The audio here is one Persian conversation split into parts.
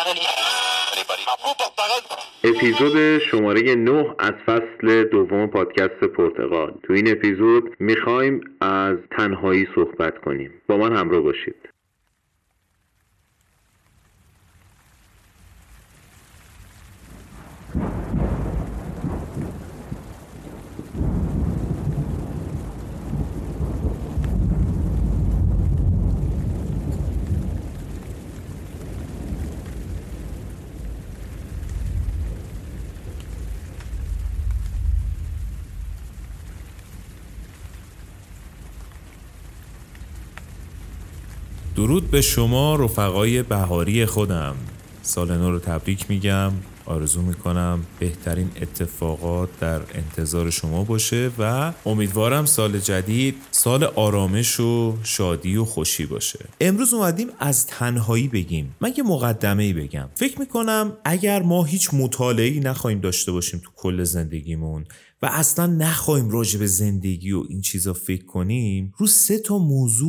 اپیزود شماره 9 از فصل دوم پادکست پرتغال. تو این اپیزود میخوایم از تنهایی صحبت کنیم. با من همراه باشید. درود به شما رفقای بهاری خودم. سال نو رو تبریک میگم. آرزو میکنم بهترین اتفاقات در انتظار شما باشه و امیدوارم سال جدید سال آرامش و شادی و خوشی باشه. امروز اومدیم از تنهایی بگیم. من یه مقدمه‌ای بگم. فکر میکنم اگر ما هیچ مطالعه‌ای نخواهیم داشته باشیم تو کل زندگیمون و اصلا نخواهیم راجع به زندگی و این چیزا فکر کنیم، رو 3 موضوع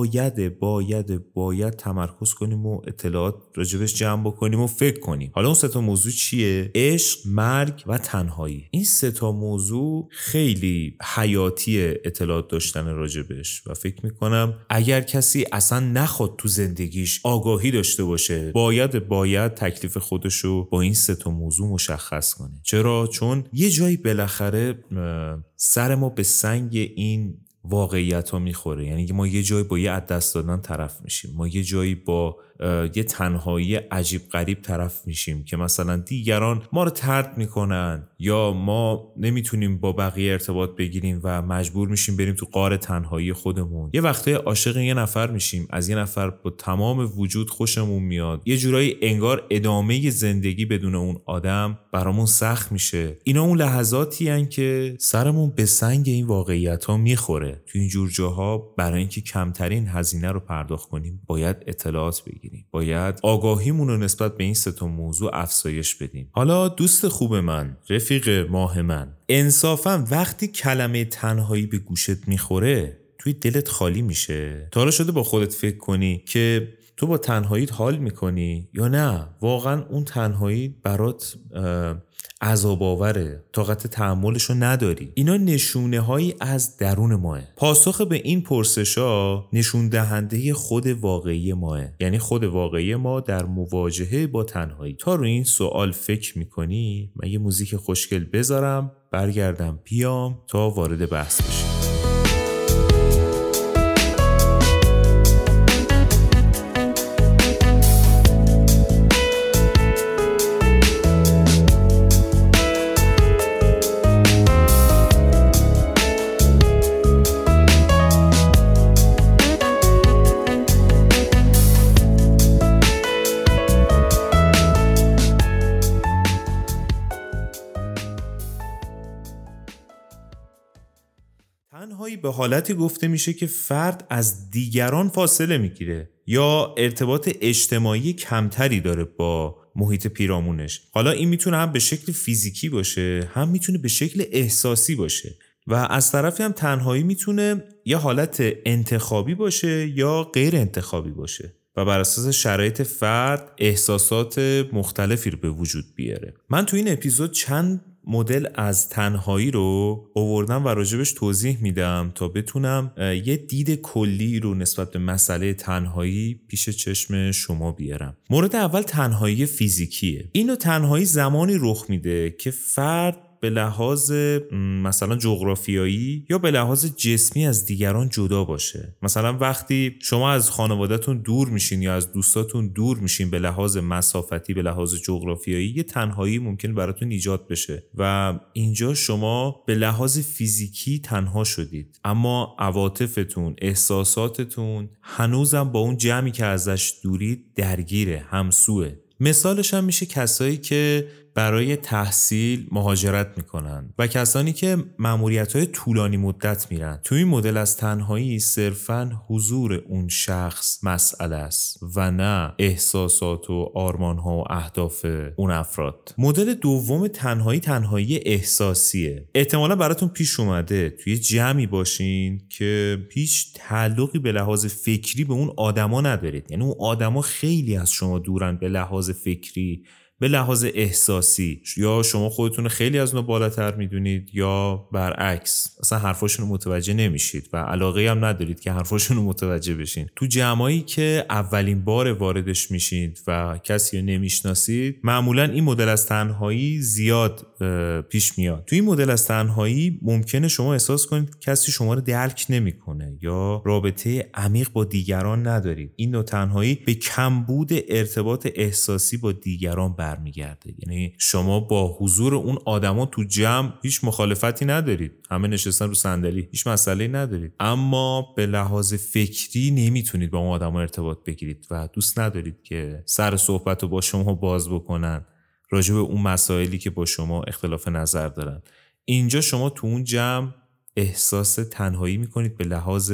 باید تمرکز کنیم و اطلاعات راجبش جمع بکنیم و فکر کنیم. حالا اون 3 موضوع چیه؟ عشق، مرگ و تنهایی. این 3 موضوع خیلی حیاتی اطلاعات داشتن راجبش و فکر میکنم اگر کسی اصلا نخواد تو زندگیش آگاهی داشته باشه باید تکلیف خودشو با این 3 موضوع مشخص کنه. چرا؟ چون یه جایی بالاخره سر ما به سنگ این واقعیت ها میخوره. یعنی ما یه جایی با یه از دست دادن طرف میشیم، ما یه جایی با یه تنهایی عجیب غریب طرف میشیم که مثلا دیگران ما رو طرد میکنن یا ما نمیتونیم با بقیه ارتباط بگیریم و مجبور میشیم بریم تو غار تنهایی خودمون. یه وقته عاشق یه نفر میشیم، از یه نفر با تمام وجود خوشمون میاد، یه جورایی انگار ادامه زندگی بدون اون آدم برامون سخت میشه. اینا اون لحظاتی هن که سرمون به سنگ این واقعیت ها میخوره. تو این جور جاها برای اینکه کمترین هزینه رو پرداخت کنیم باید اطلاعات بگیریم، باید آگاهیمون رو نسبت به این 3 موضوع افزایش بدیم. حالا دوست خوب من، رفیق ماه من، انصافا وقتی کلمه تنهایی به گوشت میخوره توی دلت خالی میشه؟ تا حالا شده با خودت فکر کنی که تو با تنهاییت حال میکنی یا نه واقعا اون تنهایی برات عذاب آوره، طاقت تحملشو نداری؟ اینا نشونه هایی از درون ماه. پاسخ به این پرسشا نشون دهنده خود واقعی ماه. یعنی خود واقعی ما در مواجهه با تنهایی. تا رو این سوال فکر میکنی من یه موزیک خوشگل بذارم، برگردم بیام تا وارد بحث بشیم. تنهایی به حالتی گفته میشه که فرد از دیگران فاصله میگیره یا ارتباط اجتماعی کمتری داره با محیط پیرامونش. حالا این میتونه هم به شکل فیزیکی باشه، هم میتونه به شکل احساسی باشه و از طرفی هم تنهایی میتونه یه حالت انتخابی باشه یا غیر انتخابی باشه و بر اساس شرایط فرد احساسات مختلفی رو به وجود بیاره. من تو این اپیزود چند مدل از تنهایی رو آوردم و راجبش توضیح میدم تا بتونم یه دید کلی رو نسبت به مسئله تنهایی پیش چشم شما بیارم. مورد اول تنهایی فیزیکیه. اینو تنهایی زمانی رخ میده که فرد به لحاظ مثلا جغرافیایی یا به لحاظ جسمی از دیگران جدا باشه. مثلا وقتی شما از خانواده‌تون دور میشین یا از دوستاتون دور میشین به لحاظ مسافتی، به لحاظ جغرافیایی، یه تنهایی ممکن براتون ایجاد بشه و اینجا شما به لحاظ فیزیکی تنها شدید، اما عواطفتون، احساساتتون هنوزم با اون جمعی که ازش دورید درگیره، همسوه. مثالش هم میشه کسایی که برای تحصیل مهاجرت میکنن و کسانی که مأموریت‌های طولانی مدت میرن. توی این مدل از تنهایی صرفاً حضور اون شخص مسئله است و نه احساسات و آرمان‌ها و اهداف اون افراد. مدل دوم تنهایی احساسیه. احتمالاً براتون پیش اومده توی جمعی باشین که هیچ تعلقی به لحاظ فکری به اون آدما ندارید. یعنی اون آدما خیلی از شما دورن به لحاظ فکری، به لحاظ احساسی، یا شما خودتون خیلی از اونا بالاتر میدونید یا برعکس اصلا حرفاشون رو متوجه نمیشید و علاقه هم ندارید که حرفاشون رو متوجه بشین. تو جمعایی که اولین بار واردش میشید و کسی رو نمیشناسید، معمولا این مدل از تنهایی زیاد پیش میاد. تو این مدل از تنهایی ممکنه شما احساس کنید کسی شما رو درک نمیکنه یا رابطه عمیق با دیگران ندارید. این نوع تنهایی به کمبود ارتباط احساسی با دیگران برمیگرده. یعنی شما با حضور اون آدما تو جمع هیچ مخالفتی ندارید، همه نشستن رو صندلی، هیچ مسئله‌ای ندارید، اما به لحاظ فکری نمیتونید با اون آدما ارتباط بگیرید و دوست ندارید که سر صحبت رو با شما باز بکنن راجع به اون مسائلی که با شما اختلاف نظر دارن. اینجا شما تو اون جمع احساس تنهایی میکنید به لحاظ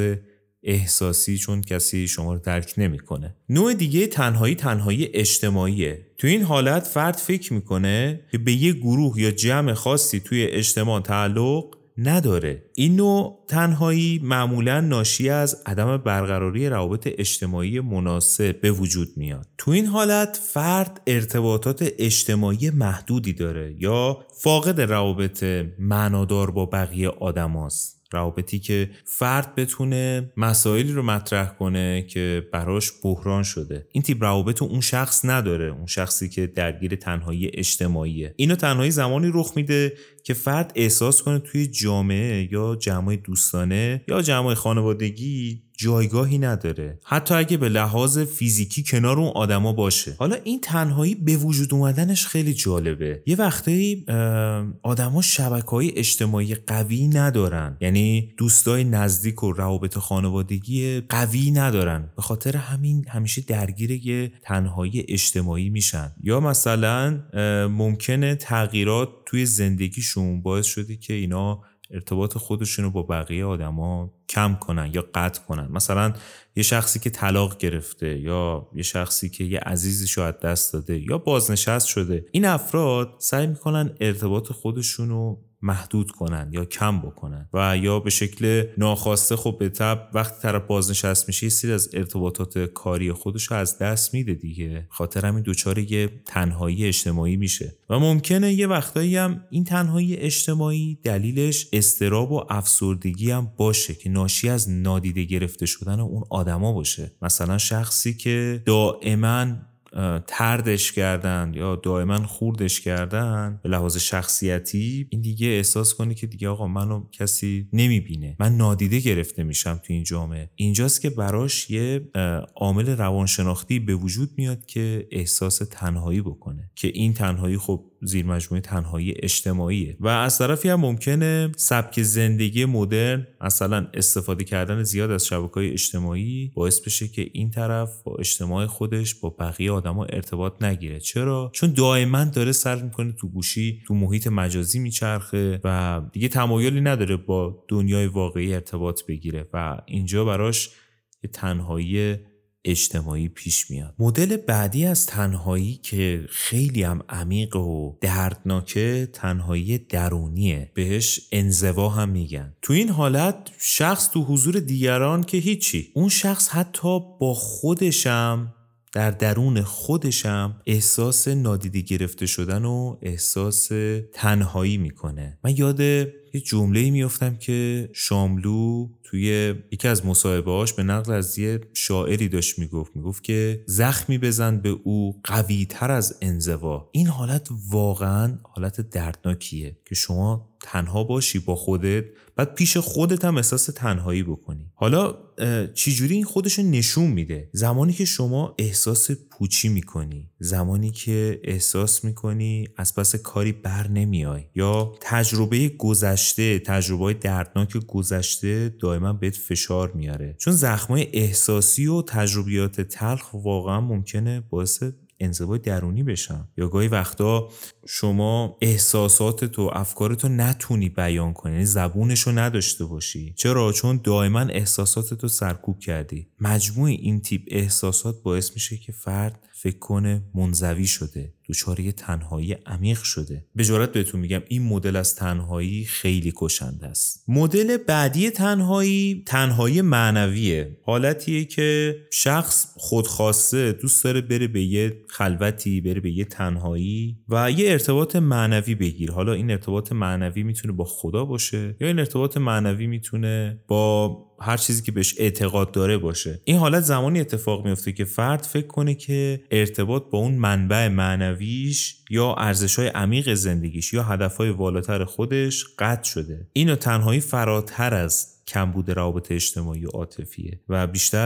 احساسی، چون کسی شما رو درک نمیکنه. نوع دیگه تنهایی اجتماعیه. تو این حالت فرد فکر میکنه که به یه گروه یا جمع خاصی توی اجتماع تعلق نداره. این نوع تنهایی معمولا ناشی از عدم برقراری روابط اجتماعی مناسب به وجود میاد. تو این حالت فرد ارتباطات اجتماعی محدودی داره یا فاقد روابط معنادار با بقیه آدماست. روابطی که فرد بتونه مسائلی رو مطرح کنه که براش بحران شده. این تیپ روابط اون شخص نداره، اون شخصی که درگیر تنهایی اجتماعیه. اینو تنهایی زمانی رخ میده که فرد احساس کنه توی جامعه یا جمعی دوستانه یا جمعی خانوادگی جایگاهی نداره، حتی اگه به لحاظ فیزیکی کنار اون آدما باشه. حالا این تنهایی به وجود اومدنش خیلی جالبه. یه وقتایی آدما شبکه‌های اجتماعی قوی ندارن، یعنی دوستای نزدیک و روابط خانوادگی قوی ندارن، به خاطر همین همیشه درگیر یه تنهایی اجتماعی میشن. یا مثلا ممکنه تغییرات توی زندگیشون باعث شده که اینا ارتباط خودشون رو با بقیه آدما کم کنن یا قطع کنن. مثلا یه شخصی که طلاق گرفته یا یه شخصی که یه عزیزش رو از دست داده یا بازنشست شده، این افراد سعی میکنن ارتباط خودشون رو محدود کنن یا کم بکنن و یا به شکل ناخواسته خب به طبع وقتی طرف بازنشست میشه یه سری از ارتباطات کاری خودش رو از دست میده دیگه، خاطر همین دوچار یه تنهایی اجتماعی میشه. و ممکنه یه وقتایی هم این تنهایی اجتماعی دلیلش اضطراب و افسردگی هم باشه که ناشی از نادیده گرفته شدن اون آدما باشه. مثلا شخصی که دائما طردش کردن یا دائما خوردش کردن به لحاظ شخصیتی، این دیگه احساس کنه که دیگه آقا منو کسی نمیبینه، من نادیده گرفته میشم تو این جامعه. اینجاست که براش یه عامل روانشناختی به وجود میاد که احساس تنهایی بکنه، که این تنهایی خب زیر مجموعه تنهایی اجتماعیه. و از طرفی هم ممکنه سبک زندگی مدرن، مثلا استفاده کردن زیاد از شبکه‌های اجتماعی، باعث بشه که این طرف با اجتماع خودش با بقیه آدما ارتباط نگیره. چرا؟ چون دائما داره سر میکنه تو گوشی، تو محیط مجازی میچرخه و دیگه تمایلی نداره با دنیای واقعی ارتباط بگیره و اینجا براش یه تنهایی اجتماعی پیش میاد. مدل بعدی از تنهایی که خیلی هم عمیق و دردناکه، تنهایی درونیه. بهش انزوا هم میگن. تو این حالت شخص تو حضور دیگران که هیچی، اون شخص حتی با خودشم، در درون خودشم احساس نادیده گرفته شدن و احساس تنهایی میکنه. من یاد یه جمله‌ای میافتم که شاملو توی یکی از مصاحبه‌هاش به نقل از یه شاعری داشت میگفت که زخمی بزن به او قوی تر از انزوا. این حالت واقعا حالت دردناکیه که شما تنها باشی با خودت، بعد پیش خودت هم احساس تنهایی بکنی. حالا چجوری این خودشو نشون میده؟ زمانی که شما احساس پوچی میکنی، زمانی که احساس میکنی از پس کاری بر نمیای، یا تجربه گذشته، تجربه دردناک گذشته دائما بهت فشار میاره. چون زخمای احساسی و تجربیات تلخ واقعا ممکنه باعث انزوای درونی بشن. یا گاهی وقتا شما احساساتتو افکارتو نتونی بیان کنی، یعنی زبونشو نداشته باشی. چرا؟ چون دائما احساساتتو سرکوب کردی. مجموع این تیپ احساسات باعث میشه که فرد فکر کنه منزوی شده، دچار یه تنهایی عمیق شده. به جرات بهتون میگم این مدل از تنهایی خیلی کشنده است. مدل بعدی تنهایی معنویه. حالتیه که شخص خودخواسته دوست داره بره به یه خلوتی، بره به یه تنهایی و یه ارتباط معنوی بگیر. حالا این ارتباط معنوی میتونه با خدا باشه یا این ارتباط معنوی میتونه با هر چیزی که بهش اعتقاد داره باشه. این حالت زمانی اتفاق میفته که فرد فکر کنه که ارتباط با اون منبع معنویش یا ارزش‌های عمیق زندگیش یا هدف‌های والاتر خودش قطع شده. اینو تنهایی فراتر از کمبود روابط اجتماعی و عاطفیه و بیشتر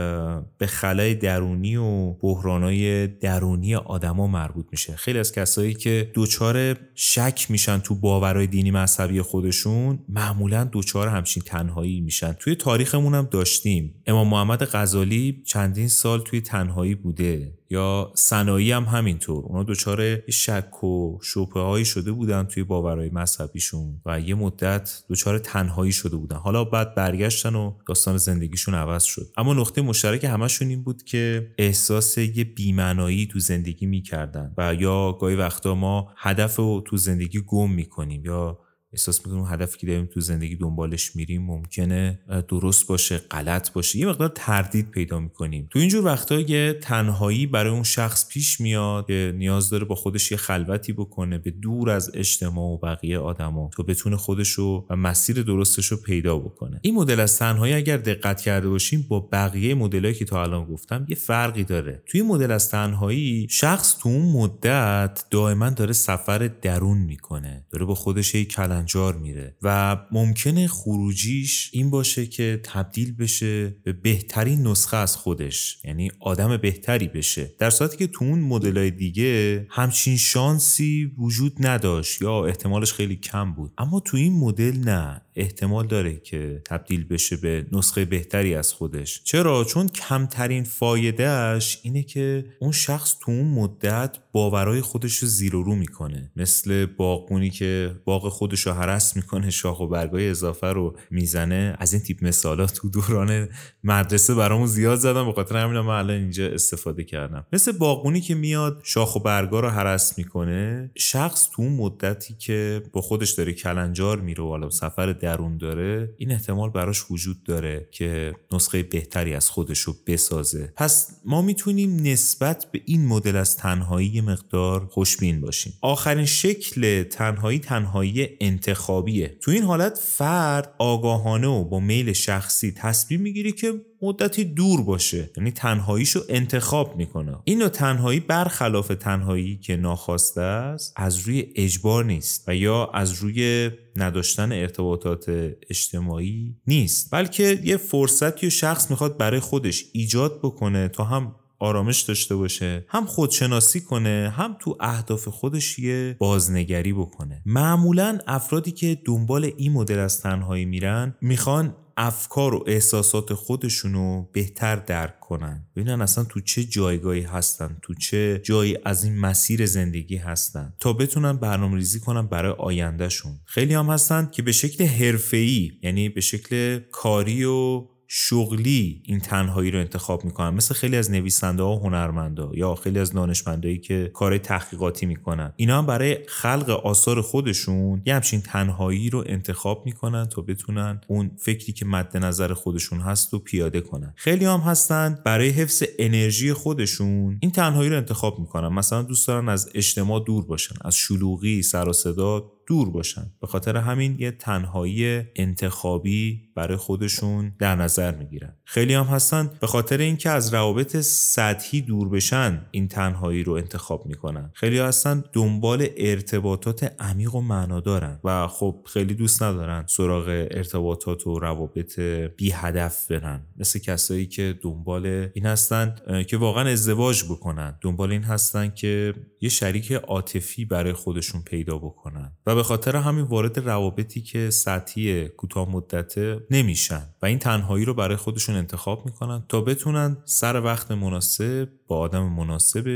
به خلای درونی و بحرانای درونی آدما مربوط میشه. خیلی از کسایی که دوچار شک میشن تو باورهای دینی مذهبی خودشون معمولا دوچار همچین تنهایی میشن. توی تاریخمون هم داشتیم امام محمد غزالی چندین سال توی تنهایی بوده، یا سنایی هم همینطور. اونا دوچار شک و شبهه‌ای شده بودن توی باورهای مذهبیشون و یه مدت دوچار تنهایی شده بودن. حالا بعد برگشتن و داستان زندگیشون عوض شد. اما نقطه مشترک همشون این بود که احساس یه بی‌معنایی تو زندگی می‌کردن و یا گاهی وقتا ما هدف رو تو زندگی گم می‌کنیم یا احساس میکنیم هدفی که داریم تو زندگی دنبالش میریم ممکنه درست باشه، غلط باشه، یه مقدار تردید پیدا میکنیم. تو اینجور وقتا یه تنهایی برای اون شخص پیش میاد که نیاز داره با خودش یه خلوتی بکنه، به دور از اجتماع و بقیه آدما، تا بتونه خودشو و مسیر درستشو پیدا بکنه. این مدل از تنهایی اگر دقت کرده باشیم با بقیه مدلایی که تا الان گفتم یه فرقی داره. توی مدل از تنهایی شخص تو اون مدت دائما داره سفر درون میکنه، داره با خودش انجار میره و ممکنه خروجیش این باشه که تبدیل بشه به بهترین نسخه از خودش، یعنی آدم بهتری بشه، در صورتی که تو اون مدل‌های دیگه همچین شانسی وجود نداشت یا احتمالش خیلی کم بود. اما تو این مدل نه، احتمال داره که تبدیل بشه به نسخه بهتری از خودش. چرا؟ چون کمترین فایدهش اینه که اون شخص تو اون مدت باورهای خودش رو زیر و رو میکنه، مثل باغبونی که باغ خودش رو هرس میکنه، شاخ و برگای اضافه رو میزنه. از این تیپ مثالات تو دوران مدرسه برامون زیاد زدم، به خاطر همین من الان اینجا استفاده کردم. مثل باغبونی که میاد شاخ و برگا رو هرس میکنه، شخص تو اون مدتی که با خودش داره کلنجار میره و حالا سفر درون داره، این احتمال براش وجود داره که نسخه بهتری از خودش رو بسازه. پس ما میتونیم نسبت به این مدل از تنهایی مقدار خوشبین باشیم. آخرین شکل تنهایی انتخابیه. تو این حالت فرد آگاهانه و با میل شخصی تصمیم میگیره که مدتی دور باشه، یعنی تنهاییشو انتخاب میکنه. این نوع تنهایی برخلاف تنهایی که ناخواسته است از روی اجبار نیست و یا از روی نداشتن ارتباطات اجتماعی نیست، بلکه یه فرصتی و شخص میخواد برای خودش ایجاد بکنه تا هم آرامش داشته باشه، هم خودشناسی کنه، هم تو اهداف خودش یه بازنگری بکنه. معمولاً افرادی که دنبال این مدل از تنهایی میرن میخوان افکار و احساسات خودشونو بهتر درک کنن، ببینن اصلا تو چه جایگاهی هستن، تو چه جایی از این مسیر زندگی هستن، تا بتونن برنامه‌ریزی کنن برای آیندهشون. خیلی هم هستن که به شکل حرفه‌ای، یعنی به شکل کاری و شغلی این تنهایی رو انتخاب میکنن، مثل خیلی از نویسنده‌ها و هنرمندا یا خیلی از دانشمندایی که کارهای تحقیقاتی میکنن. اینا هم برای خلق آثار خودشون یه همچین تنهایی رو انتخاب میکنن تا بتونن اون فکری که مد نظر خودشون هست رو پیاده کنن. خیلی هم هستن برای حفظ انرژی خودشون این تنهایی رو انتخاب میکنن، مثلا دوست دارن از اجتماع دور باشن، از شلوغی، سر و صدا دور باشن، به خاطر همین یه تنهایی انتخابی برای خودشون در نظر میگیرن. خیلی هم هستن به خاطر اینکه از روابط سطحی دور بشن این تنهایی رو انتخاب میکنن. خیلی هستن دنبال ارتباطات عمیق و معنادارن و خب خیلی دوست ندارن سراغ ارتباطات و روابط بی هدف برن، مثل کسایی که دنبال این هستن که واقعا ازدواج بکنن، دنبال این هستن که یه شریک عاطفی برای خودشون پیدا بکنن و به خاطر همین وارد روابطی که سطحی کوتاه مدته نمیشن و این تنهایی رو برای خودشون انتخاب میکنن تا بتونن سر وقت مناسب با آدم مناسبش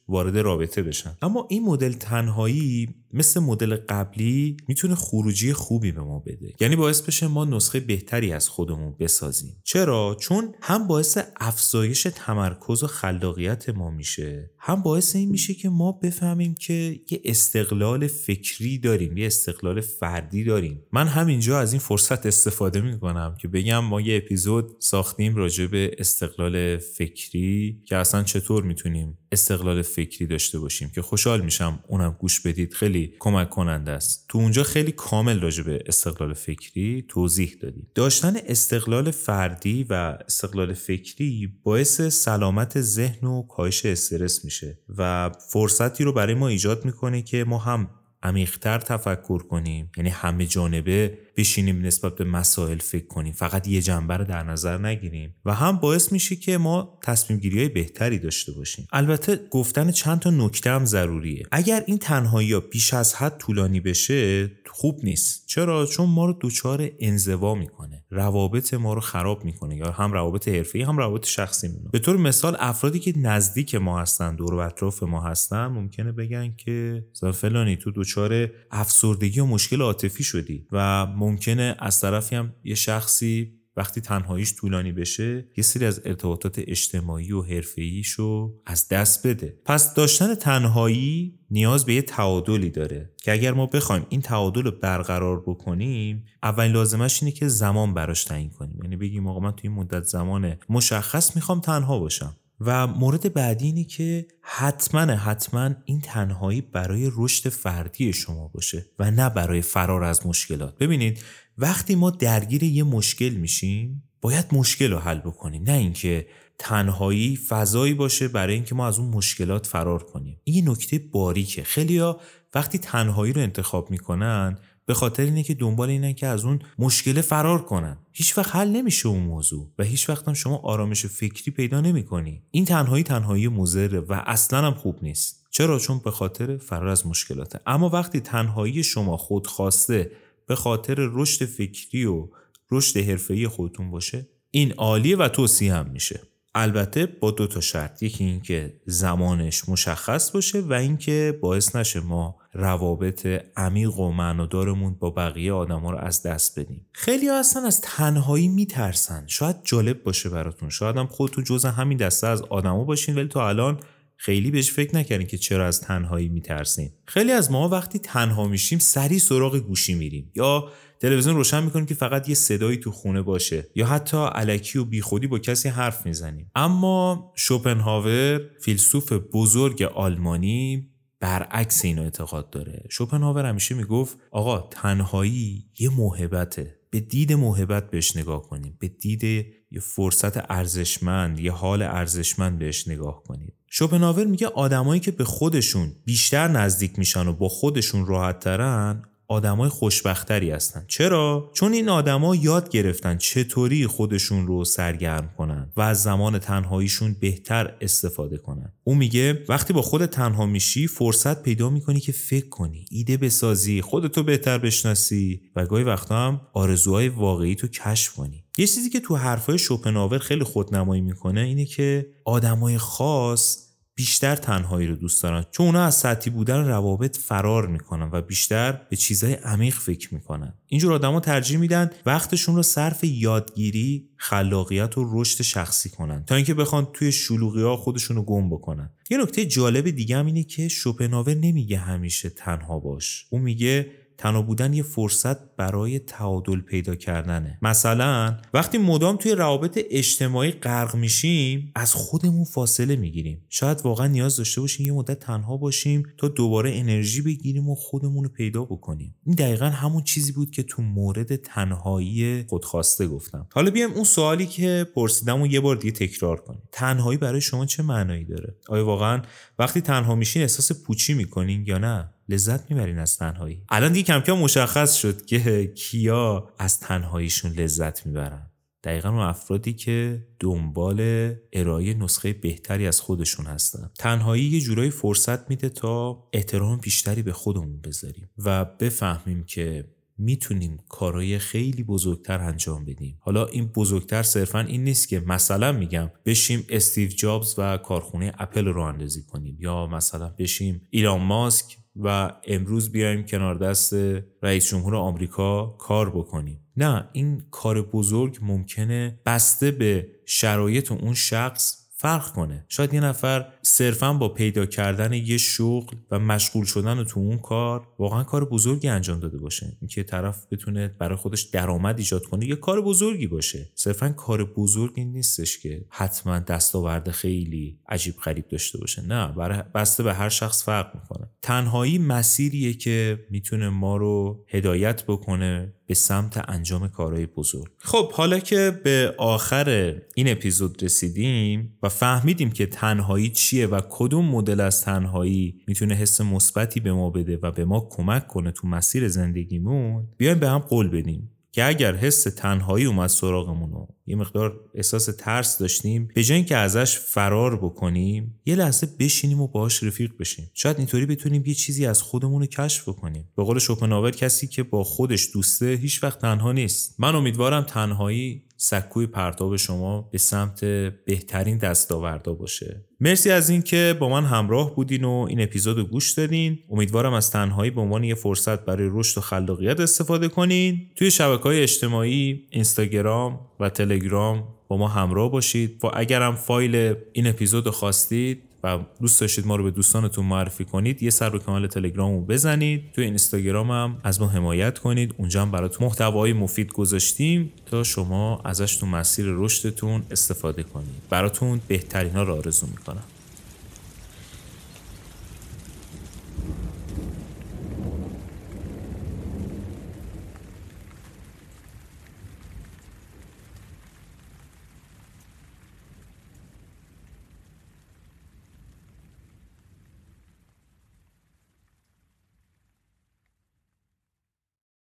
وارد رابطه بشن. اما این مدل تنهایی مثل مدل قبلی میتونه خروجی خوبی به ما بده، یعنی باعث بشه ما نسخه بهتری از خودمون بسازیم. چرا؟ چون هم باعث افزایش تمرکز و خلاقیت ما میشه، هم باعث این میشه که ما بفهمیم که یه استقلال فکری داریم، یه استقلال فردی داریم. من همینجا از این فرصت استفاده میکنم که بگم ما یه اپیزود ساختیم راجع به استقلال فکری که اصلا چطور میتونیم استقلال فکری داشته باشیم، که خوشحال میشم اونم گوش بدید، خیلی کمک کننده است. تو اونجا خیلی کامل راجع به استقلال فکری توضیح دادیم. داشتن استقلال فردی و استقلال فکری باعث سلامت ذهن و کاهش استرس میشه و فرصتی رو برای ما ایجاد میکنه که ما هم عمیق‌تر تفکر کنیم، یعنی همه جانبه بشینیم نسبت به مسائل فکر کنیم، فقط یه جنبه رو در نظر نگیریم، و هم باعث میشه که ما تصمیم گیری‌های بهتری داشته باشیم. البته گفتن چند تا نکته هم ضروریه. اگر این تنهایی بیش از حد طولانی بشه خوب نیست. چرا؟ چون ما رو دچار انزوا میکنه، روابط ما رو خراب میکنه، یا هم روابط حرفه‌ای هم روابط شخصی مون. به طور مثال افرادی که نزدیک ما هستن، دور و اطراف ما هستن، ممکنه بگن که فلانی تو دچار افسردگی و مشکل عاطفی شدی، و ممکنه از طرفی هم یه شخصی وقتی تنهاییش طولانی بشه یه سری از ارتباطات اجتماعی و حرفه‌ایشو از دست بده. پس داشتن تنهایی نیاز به یه تعادلی داره که اگر ما بخوایم این تعادل رو برقرار بکنیم، اولین لازمش اینه که زمان براش تعیین کنیم. یعنی بگیم آقا من توی این مدت زمان مشخص میخوام تنها باشم. و مورد بعدی اینه که حتما این تنهایی برای رشد فردی شما باشه و نه برای فرار از مشکلات. ببینید وقتی ما درگیر یه مشکل میشیم باید مشکل رو حل بکنیم، نه اینکه تنهایی فضایی باشه برای اینکه ما از اون مشکلات فرار کنیم. این یه نکته باریکه. خیلیا وقتی تنهایی رو انتخاب میکنن به خاطر اینه که دنبال اینن که از اون مشکل فرار کنن. هیچ وقت حل نمیشه اون موضوع و هیچ وقت هم شما آرامش فکری پیدا نمی‌کنی. این تنهایی مضره و اصلاً هم خوب نیست. چرا؟ چون به خاطر فرار از مشکلاته. اما وقتی تنهایی شما خودخواسته به خاطر رشد فکری و رشد حرفه‌ای خودتون باشه، این عالیه و توصیه هم میشه. البته با 2 تا شرط. یکی این که زمانش مشخص باشه و این که باعث نشه ما روابط عمیق و معنادارمون با بقیه آدما رو از دست بدیم. خیلی اصلا از تنهایی میترسن. شاید جالب باشه براتون، شاید هم خودتون جزء همین دسته از آدما باشین ولی تا الان خیلی بهش فکر نکردین که چرا از تنهایی میترسین. خیلی از ما وقتی تنها میشیم سریع سراغ گوشی میریم یا تلویزیون روشن میکنیم که فقط یه صدایی تو خونه باشه، یا حتی الکی و بیخودی با کسی حرف میزنیم. اما شوپنهاور، فیلسوف بزرگ آلمانی، برعکس اینو اعتقاد داره. شوپنهاور همیشه میگفت آقا تنهایی یه موهبته، به دید موهبت بهش نگاه کنیم، به دید یه فرصت ارزشمند، یه حال ارزشمند بهش نگاه کنیم. شوپنهاور میگه آدمایی که به خودشون بیشتر نزدیک میشن و با خودشون راحت ترن آدمای خوشبختری هستن. چرا؟ چون این آدما یاد گرفتن چطوری خودشون رو سرگرم کنن و از زمان تنهاییشون بهتر استفاده کنن. اون میگه وقتی با خودت تنها میشی فرصت پیدا میکنی که فکر کنی، ایده بسازی، خودتو بهتر بشناسی و گاهی وقتا هم آرزوهای واقعی تو کشف کنی. یه چیزی که تو حرفای شوپنهاور خیلی خودنمایی میکنه اینه که آدمای خاص بیشتر تنهایی رو دوست دارن، چون اونا از سطحی بودن روابط فرار میکنن و بیشتر به چیزهای عمیق فکر میکنن. اینجور آدما ترجیح میدن وقتشون رو صرف یادگیری، خلاقیت و رشد شخصی کنن تا اینکه بخوان توی شلوغی‌ها خودشون رو گم بکنن. یه نکته جالب دیگه هم اینه که شوپنهاور نمیگه همیشه تنها باش. اون میگه تنها بودن یه فرصت برای تعادل پیدا کردنه. مثلا وقتی مدام توی روابط اجتماعی غرق میشیم از خودمون فاصله میگیریم. شاید واقعا نیاز داشته باشیم یه مدت تنها باشیم تا دوباره انرژی بگیریم و خودمون رو پیدا بکنیم. این دقیقاً همون چیزی بود که تو مورد تنهایی خودخواسته گفتم. حالا بیایم اون سوالی که پرسیدم رو یه بار دیگه تکرار کنیم. تنهایی برای شما چه معنایی داره؟ آیا واقعا وقتی تنها میشین احساس پوچی میکنین یا نه لذت میبرین از تنهایی؟ الان دیگه کم کم مشخص شد که کیا از تنهاییشون لذت میبرن. دقیقاً اون افرادی که دنبال ارائه نسخه بهتری از خودشون هستن. تنهایی یه جورایی فرصت میده تا احترام بیشتری به خودمون بذاریم و بفهمیم که میتونیم کارهای خیلی بزرگتر انجام بدیم. حالا این بزرگتر صرفا این نیست که مثلا میگم بشیم استیو جابز و کارخونه اپل رو اندازی کنیم، یا مثلا بشیم ایلان ماسک و امروز بیایم کنار دست رئیس جمهور آمریکا کار بکنیم. نه، این کار بزرگ ممکنه بسته به شرایط اون شخص فرق کنه. شاید یه نفر صرفاً با پیدا کردن یه شغل و مشغول شدن تو اون کار واقعا کار بزرگی انجام داده باشه. اینکه طرف بتونه برای خودش درآمد ایجاد کنه یه کار بزرگی باشه. صرفاً کار بزرگی نیستش که حتما دستاورد خیلی عجیب غریب داشته باشه. نه، بسته به هر شخص فرق میکنه. تنهایی مسیریه که میتونه ما رو هدایت بکنه به سمت انجام کارهای بزرگ. خب حالا که به آخر این اپیزود رسیدیم و فهمیدیم که تنهایی چیه و کدوم مدل از تنهایی میتونه حس مثبتی به ما بده و به ما کمک کنه تو مسیر زندگیمون، بیایم به هم قول بدیم که اگر حس تنهایی اومد سراغمون و یه مقدار احساس ترس داشتیم، به جای اینکه ازش فرار بکنیم یه لحظه بشینیم و باهاش رفیق بشیم. شاید اینطوری بتونیم یه چیزی از خودمون رو کشف بکنیم. به قول شوپنهاور کسی که با خودش دوسته هیچ وقت تنها نیست. من امیدوارم تنهایی سکوی پرتاب شما به سمت بهترین دستاوردا باشه. مرسی از این که با من همراه بودین و این اپیزودو گوش دادین. امیدوارم از تنهایی به عنوان یه فرصت برای رشد و خلاقیت استفاده کنین. توی شبکه‌های اجتماعی اینستاگرام و تلگرام با ما همراه باشید و اگرم فایل این اپیزودو خواستید و دوست داشتید ما رو به دوستانتون معرفی کنید، یه سر به کانال تلگرامو بزنید. توی اینستاگرام هم از ما حمایت کنید. اونجا هم براتون محتوای مفید گذاشتیم تا شما ازش تو مسیر رشدتون استفاده کنید. براتون بهترینا رو آرزو میکنم.